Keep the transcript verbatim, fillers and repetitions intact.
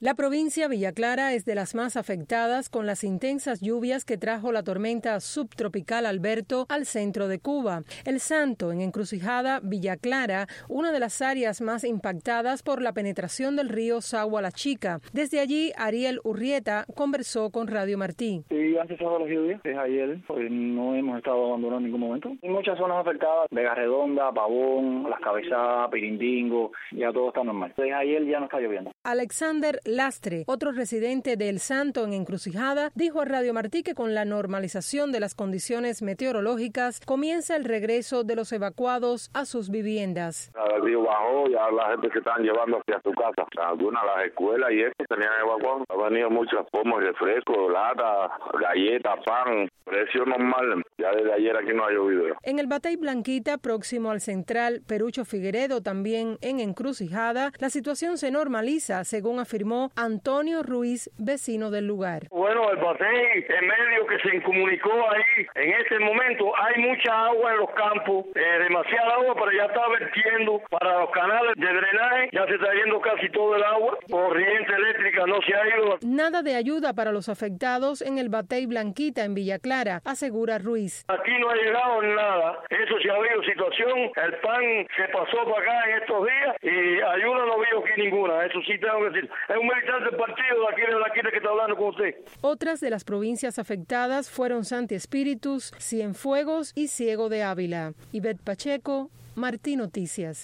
La provincia Villa Clara es de las más afectadas con las intensas lluvias que trajo la tormenta subtropical Alberto al centro de Cuba. El Santo, en Encrucijada, Villa Clara, una de las áreas más impactadas por la penetración del río Sagua La Chica. Desde allí, Ariel Urrieta conversó con Radio Martí. Sí, han cesado las lluvias desde ayer, pues no hemos estado abandonando en ningún momento. Hay muchas zonas afectadas, Vega Redonda, Pavón, Las Cabezadas, Pirindingo, ya todo está normal. Desde ayer ya no está lloviendo. Alexander Lastre, otro residente de El Santo en Encrucijada, dijo a Radio Martí que con la normalización de las condiciones meteorológicas comienza el regreso de los evacuados a sus viviendas. El río bajó, ya la gente se están llevando hacia su casa. Algunas las escuelas y eso tenían evacuados. Ha venido muchas formas de refresco, lata, galletas, pan, precio normal. Ya desde ayer aquí no ha llovido. En el Batey Blanquita, próximo al Central Perucho Figueredo, también en Encrucijada, la situación se normaliza, según afirmó Antonio Ruiz, vecino del lugar. Bueno, el Batey, en medio que se comunicó ahí, en este momento hay mucha agua en los campos, eh, demasiada agua, pero ya está vertiendo para los canales de drenaje, ya se está yendo casi todo el agua, corriente eléctrica no se ha ido. Nada de ayuda para los afectados en el Batey Blanquita, en Villa Clara, asegura Ruiz. Aquí no ha llegado nada, eso sí ha habido situación, el pan se pasó para acá en estos días y ayuda no veo aquí ninguna, eso sí tengo que decir. Es un militante del partido de aquí de la Quina que está hablando con usted. Otras de las provincias afectadas fueron Santi Espíritus, Cienfuegos y Ciego de Ávila. Ivette Pacheco, Martí Noticias.